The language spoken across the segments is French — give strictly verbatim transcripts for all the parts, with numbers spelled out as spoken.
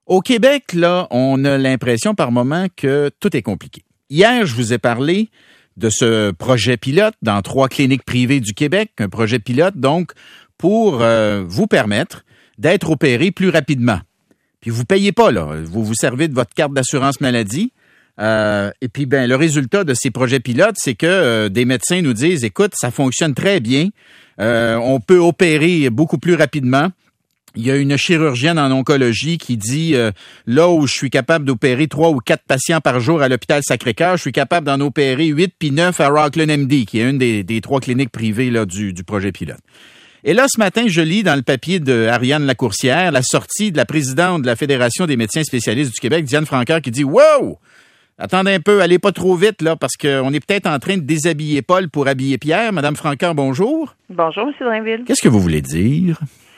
Au Québec, là, on a l'impression par moment que tout est compliqué. Hier, je vous ai parlé de ce projet pilote dans trois cliniques privées du Québec, un projet pilote donc pour euh, vous permettre d'être opéré plus rapidement. Puis vous payez pas, là. Vous vous servez de votre carte d'assurance maladie. Euh, et puis, ben, le résultat de ces projets pilotes, c'est que euh, des médecins nous disent, écoute, ça fonctionne très bien. Euh, on peut opérer beaucoup plus rapidement. Il y a une chirurgienne en oncologie qui dit, euh, là où je suis capable d'opérer trois ou quatre patients par jour à l'hôpital Sacré-Cœur, je suis capable d'en opérer huit puis neuf à Rockland M D, qui est une des, des trois cliniques privées là, du, du projet pilote. Et là, ce matin, je lis dans le papier de Ariane Lacourcière la sortie de la présidente de la Fédération des médecins spécialistes du Québec, Diane Francaire, qui dit « Wow! Attendez un peu, allez pas trop vite, là, parce qu'on est peut-être en train de déshabiller Paul pour habiller Pierre. » Madame Francaire, bonjour. Bonjour, M. Drainville. Qu'est-ce que vous voulez dire?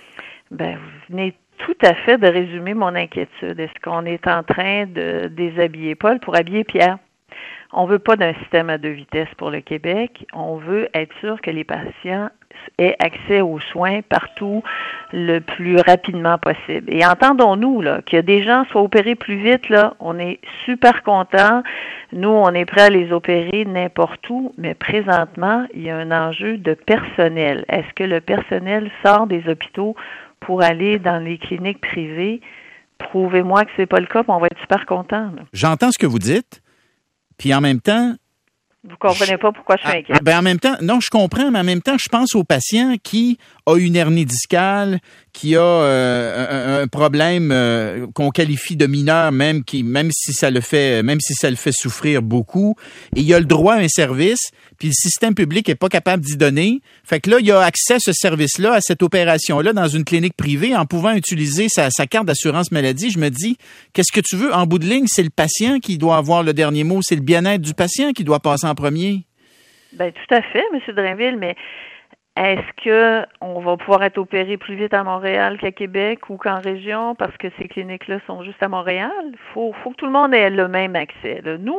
Ben, vous venez tout à fait de résumer mon inquiétude. Est-ce qu'on est en train de déshabiller Paul pour habiller Pierre? On veut pas d'un système à deux vitesses pour le Québec. On veut être sûr que les patients aient accès aux soins partout le plus rapidement possible. Et entendons-nous, là, que des gens soient opérés plus vite, là, on est super contents. Nous, on est prêts à les opérer n'importe où, mais présentement, il y a un enjeu de personnel. Est-ce que le personnel sort des hôpitaux pour aller dans les cliniques privées? Prouvez-moi que c'est pas le cas, puis on va être super contents. Là. J'entends ce que vous dites, puis en même temps... Vous comprenez je... pas pourquoi je suis inquiète. Ah, ben en même temps, non, je comprends, mais en même temps, je pense au patient qui a une hernie discale, qui a euh, un, un problème euh, qu'on qualifie de mineur, même qui, même si ça le fait, même si ça le fait souffrir beaucoup, et il a le droit à un service, puis le système public est pas capable d'y donner. Fait que là, il a accès à ce service-là, à cette opération-là, dans une clinique privée, en pouvant utiliser sa, sa carte d'assurance maladie. Je me dis, qu'est-ce que tu veux? En bout de ligne, c'est le patient qui doit avoir le dernier mot, c'est le bien-être du patient qui doit passer en premier. Ben tout à fait, M. Drainville, mais est-ce que on va pouvoir être opéré plus vite à Montréal qu'à Québec ou qu'en région parce que ces cliniques-là sont juste à Montréal? Faut, faut que tout le monde ait le même accès. Là. Nous,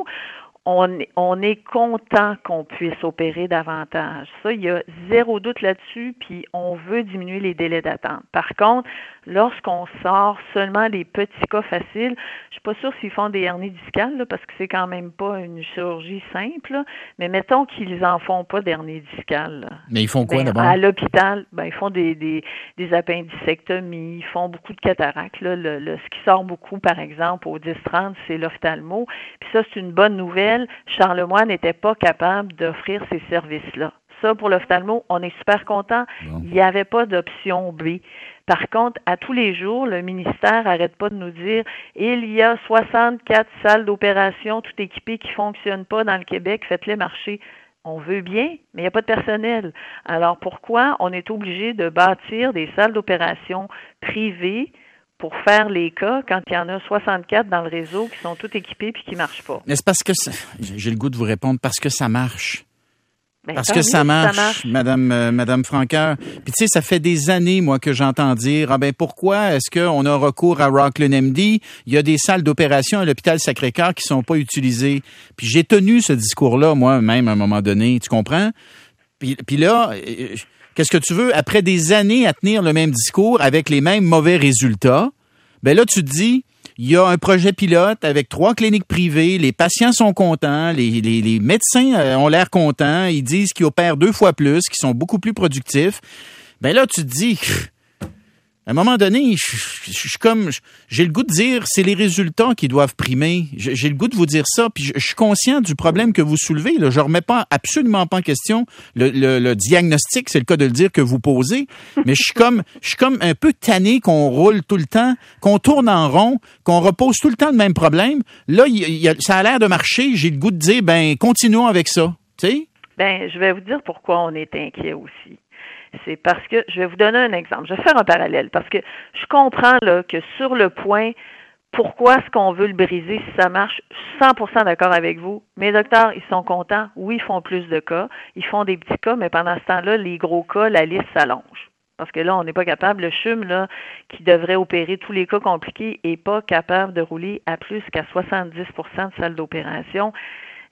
on est, on est content qu'on puisse opérer davantage. Ça, il y a zéro doute là-dessus, puis on veut diminuer les délais d'attente. Par contre, lorsqu'on sort seulement les petits cas faciles, je suis pas sûre s'ils font des hernies discales, là, parce que c'est quand même pas une chirurgie simple, là, mais mettons qu'ils en font pas d'hernie discale. Là. Mais ils font quoi ben, d'abord? À l'hôpital, ben, ils font des, des, des appendicectomies, ils font beaucoup de cataractes. Là. Le, le, ce qui sort beaucoup, par exemple, au dix trente, c'est l'ophtalmo. Puis ça, c'est une bonne nouvelle. Charlemagne n'était pas capable d'offrir ces services-là. Ça, pour l'ophtalmo, on est super content. Bon. Il n'y avait pas d'option B. Par contre, à tous les jours, le ministère n'arrête pas de nous dire il y a soixante-quatre salles d'opération tout équipées qui ne fonctionnent pas dans le Québec, faites-les marcher. On veut bien, mais il n'y a pas de personnel. Alors pourquoi on est obligé de bâtir des salles d'opération privées pour faire les cas quand il y en a soixante-quatre dans le réseau qui sont tous équipés puis qui ne marchent pas? Mais c'est parce que ça, j'ai le goût de vous répondre parce que ça marche. Ben, parce que ça marche, ça marche, Madame euh, Madame Francaire. Puis tu sais, ça fait des années moi que j'entends dire ah ben pourquoi est-ce qu'on a recours à Rockland M D? Il y a des salles d'opération à l'hôpital Sacré-Cœur qui sont pas utilisées. Puis j'ai tenu ce discours-là moi-même à un moment donné, tu comprends? Puis, puis là, qu'est-ce que tu veux? Après des années à tenir le même discours avec les mêmes mauvais résultats, ben là tu te dis il y a un projet pilote avec trois cliniques privées, les patients sont contents, les, les, les médecins ont l'air contents, ils disent qu'ils opèrent deux fois plus, qu'ils sont beaucoup plus productifs. Ben là, tu te dis, à un moment donné, je, je, je suis comme, j'ai le goût de dire, c'est les résultats qui doivent primer. J'ai le goût de vous dire ça, puis je, je suis conscient du problème que vous soulevez. Là. Je remets pas, absolument pas en question le, le, le diagnostic, c'est le cas de le dire, que vous posez, mais je suis comme, je suis comme un peu tanné qu'on roule tout le temps, qu'on tourne en rond, qu'on repose tout le temps le même problème. Là, il, il, ça a l'air de marcher. J'ai le goût de dire, ben, continuons avec ça. Tu sais? Ben, je vais vous dire pourquoi on est inquiet aussi. C'est parce que, je vais vous donner un exemple, je vais faire un parallèle, parce que je comprends là que sur le point, pourquoi est-ce qu'on veut le briser si ça marche, je suis cent pour cent d'accord avec vous. Mes docteurs, ils sont contents, oui, ils font plus de cas, ils font des petits cas, mais pendant ce temps-là, les gros cas, la liste s'allonge. Parce que là, on n'est pas capable, le C H U M, là, qui devrait opérer tous les cas compliqués, n'est pas capable de rouler à plus qu'à soixante-dix pour cent de salles d'opération.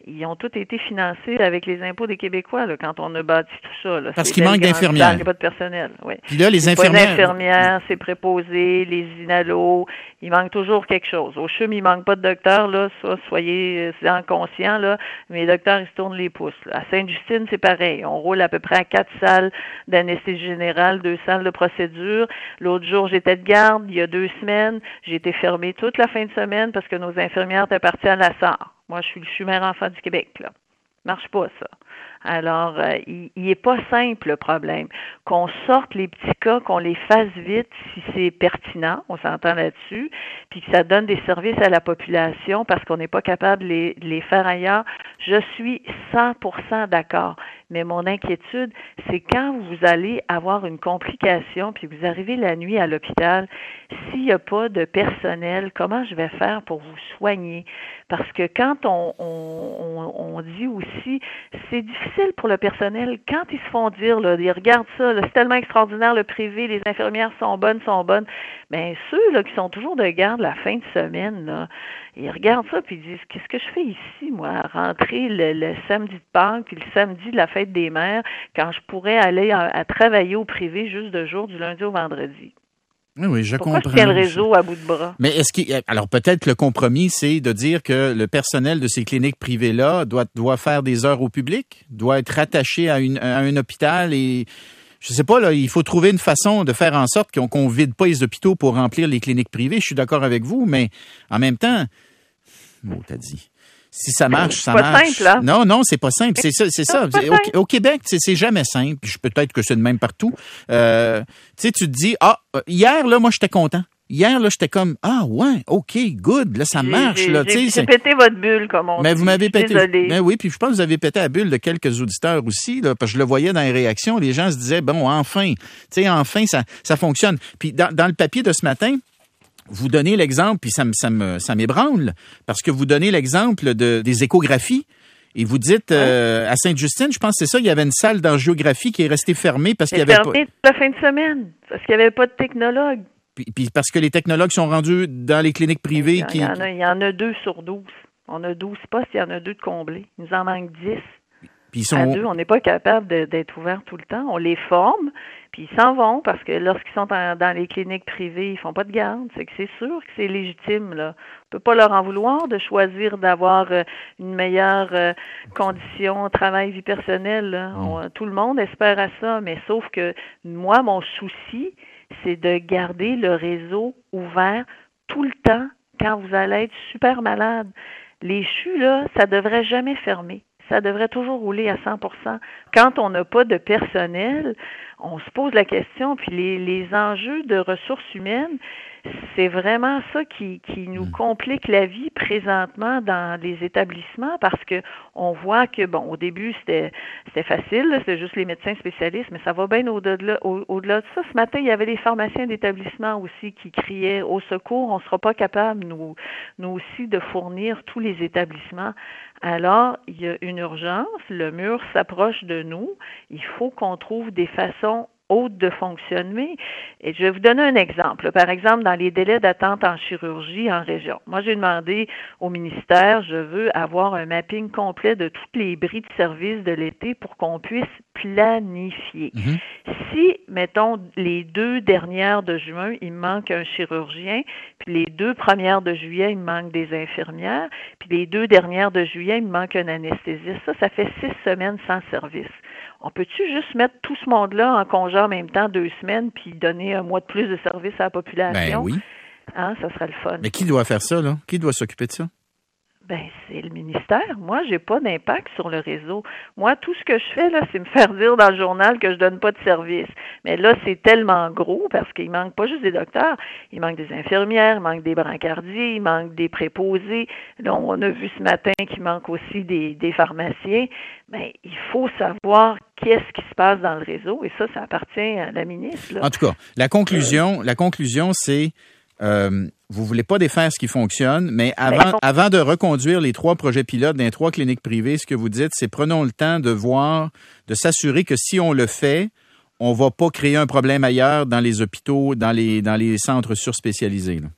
ils ont tous été financés avec les impôts des Québécois là, quand on a bâti tout ça. Là. Parce qu'il manque d'infirmières. Il n'y a pas de personnel. Oui. Puis là, les c'est infirmières. Pas d'infirmières, c'est préposé, les inalos, il manque toujours quelque chose. Au C H U M, il manque pas de docteurs, là, ça, soyez en conscients, là, mais les docteurs, ils se tournent les pouces. Là. À Sainte-Justine, c'est pareil. On roule à peu près à quatre salles d'anesthésie générale, deux salles de procédure. L'autre jour, j'étais de garde, il y a deux semaines, j'ai été fermée toute la fin de semaine parce que nos infirmières étaient parties à la S A R. Moi, je suis le C H U mère enfant du Québec, là. Marche pas, ça. Alors, euh, il, il est pas simple, le problème. Qu'on sorte les petits cas, qu'on les fasse vite si c'est pertinent, on s'entend là-dessus, puis que ça donne des services à la population parce qu'on n'est pas capable de les, de les faire ailleurs. Je suis cent pour cent d'accord. Mais mon inquiétude, c'est quand vous allez avoir une complication, puis vous arrivez la nuit à l'hôpital, s'il n'y a pas de personnel, comment je vais faire pour vous soigner? Parce que quand on, on, on dit aussi, c'est difficile pour le personnel, quand ils se font dire, là, ils regardent ça, là, c'est tellement extraordinaire, le privé, les infirmières sont bonnes, sont bonnes, bien ceux là, qui sont toujours de garde la fin de semaine, là, ils regardent ça puis ils disent, qu'est-ce que je fais ici, moi, à rentrer le, le samedi de Pâques puis le samedi de la fête des mères, quand je pourrais aller à, à travailler au privé juste de jour, du lundi au vendredi. Oui, oui, je Pourquoi comprends. je tiens le réseau à bout de bras? Mais est-ce qu'il, alors peut-être que le compromis, c'est de dire que le personnel de ces cliniques privées-là doit, doit faire des heures au public, doit être rattaché à, une, à un hôpital et, je sais pas, là, il faut trouver une façon de faire en sorte qu'on, qu'on vide pas les hôpitaux pour remplir les cliniques privées. Je suis d'accord avec vous, mais en même temps, bon, t'as dit. Si ça marche, ça pas marche. Simple, hein? Non, non, c'est pas simple. C'est ça, c'est ça. C'est Au, au Québec, c'est, c'est jamais simple. Je, peut-être que c'est de même partout. Euh, tu sais, tu te dis, ah, hier là, moi, j'étais content. Hier là, j'étais comme, ah ouais, ok, good, là, ça marche j'ai, là. J'ai, j'ai pété votre bulle, comme on mais dit. vous m'avez pété. Désolée. Mais oui, puis je pense que vous avez pété la bulle de quelques auditeurs aussi, là, parce que je le voyais dans les réactions. Les gens se disaient, bon, enfin, tu sais, enfin, ça, ça fonctionne. Puis dans, dans le papier de ce matin. Vous donnez l'exemple, puis ça me, ça me, ça m'ébranle, parce que vous donnez l'exemple de, des échographies. Et vous dites, euh, à Sainte-Justine, je pense que c'est ça, il y avait une salle d'angiographie qui est restée fermée parce qu'il y avait fermée pas... toute la fin de semaine, parce qu'il n'y avait pas de technologue. Puis, puis parce que les technologues sont rendus dans les cliniques privées. Il y, qui... il y en a, il y en a deux sur douze. On a douze postes, il y en a deux de comblés. Il nous en manque dix. Puis ils sont... À deux, on n'est pas capable de, d'être ouvert tout le temps. On les forme, puis ils s'en vont parce que lorsqu'ils sont en, dans les cliniques privées, ils font pas de garde. C'est que c'est sûr que c'est légitime, là. On peut pas leur en vouloir de choisir d'avoir euh, une meilleure euh, condition travail-vie personnelle. Là. On, tout le monde espère à ça, mais sauf que moi, mon souci, c'est de garder le réseau ouvert tout le temps quand vous allez être super malade. Les C H U, là, ça devrait jamais fermer. Ça devrait toujours rouler à cent pour cent. Quand on n'a pas de personnel, on se pose la question, puis les, les enjeux de ressources humaines, c'est vraiment ça qui, qui nous complique la vie présentement dans les établissements parce que on voit que, bon, au début, c'était c'était facile, là, c'était juste les médecins spécialistes, mais ça va bien au-delà, au, au-delà de ça. Ce matin, il y avait les pharmaciens d'établissement aussi qui criaient au secours, on ne sera pas capable, nous, nous aussi, de fournir tous les établissements. Alors, il y a une urgence, le mur s'approche de nous, il faut qu'on trouve des façons haute de fonctionner. Et je vais vous donner un exemple. Par exemple, dans les délais d'attente en chirurgie en région. Moi, j'ai demandé au ministère, je veux avoir un mapping complet de toutes les bris de service de l'été pour qu'on puisse planifier. Mm-hmm. Si, mettons, les deux dernières de juin, il me manque un chirurgien, puis les deux premières de juillet, il me manque des infirmières, puis les deux dernières de juillet, il me manque un anesthésiste. Ça, ça fait six semaines sans service. On peut-tu juste mettre tout ce monde-là en congé en même temps, deux semaines, puis donner un mois de plus de service à la population? Ben oui. Hein, ça serait le fun. Mais qui doit faire ça, là? Qui doit s'occuper de ça? Ben, c'est le ministère. Moi, j'ai pas d'impact sur le réseau. Moi, tout ce que je fais, là, c'est me faire dire dans le journal que je donne pas de service. Mais là, c'est tellement gros parce qu'il manque pas juste des docteurs. Il manque des infirmières, il manque des brancardiers, il manque des préposés. Là, on a vu ce matin qu'il manque aussi des, des pharmaciens. Ben, il faut savoir qu'est-ce qui se passe dans le réseau. Et ça, ça appartient à la ministre, là. En tout cas, la conclusion, la conclusion, c'est, euh, vous voulez pas défaire ce qui fonctionne, mais avant, mais avant de reconduire les trois projets pilotes dans les trois cliniques privées, ce que vous dites, c'est prenons le temps de voir, de s'assurer que si on le fait, on va pas créer un problème ailleurs dans les hôpitaux, dans les, dans les centres surspécialisés, là.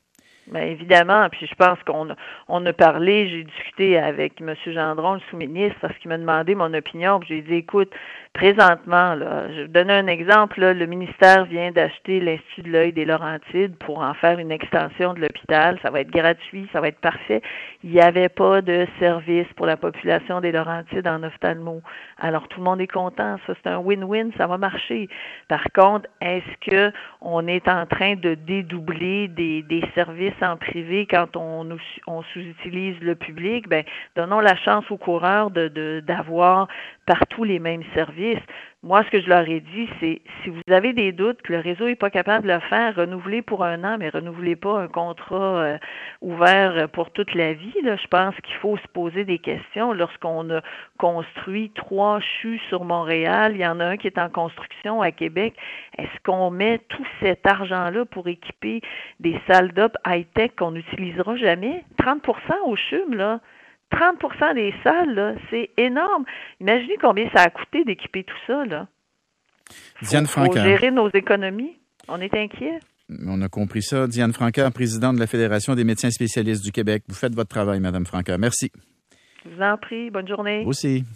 Bien, évidemment, puis je pense qu'on a, on a parlé, j'ai discuté avec M. Gendron, le sous-ministre, parce qu'il m'a demandé mon opinion, puis j'ai dit, écoute, présentement, là, je vais vous donner un exemple, là, le ministère vient d'acheter l'Institut de l'œil des Laurentides pour en faire une extension de l'hôpital, ça va être gratuit, ça va être parfait. Il n'y avait pas de service pour la population des Laurentides en ophtalmo. Alors, tout le monde est content, ça, c'est un win-win, ça va marcher. Par contre, est-ce que on est en train de dédoubler des, des services en privé quand on, on sous-utilise le public? Ben, donnons la chance aux coureurs de, de, d'avoir partout les mêmes services. Moi, ce que je leur ai dit, c'est si vous avez des doutes que le réseau n'est pas capable de le faire, renouvelez pour un an, mais renouvelez pas un contrat euh, ouvert pour toute la vie. Là. Je pense qu'il faut se poser des questions. Lorsqu'on a construit trois C H U sur Montréal, il y en a un qui est en construction à Québec. Est-ce qu'on met tout cet argent-là pour équiper des salles d'op high-tech qu'on n'utilisera jamais? trente pour cent au C H U M, là. trente pour cent des salles, là, c'est énorme. Imaginez combien ça a coûté d'équiper tout ça, là. Faut, Diane Francaire. Faut gérer nos économies. On est inquiets. On a compris ça. Diane Francaire, présidente de la Fédération des médecins spécialistes du Québec. Vous faites votre travail, Madame Francaire. Merci. Je vous en prie. Bonne journée. Vous aussi.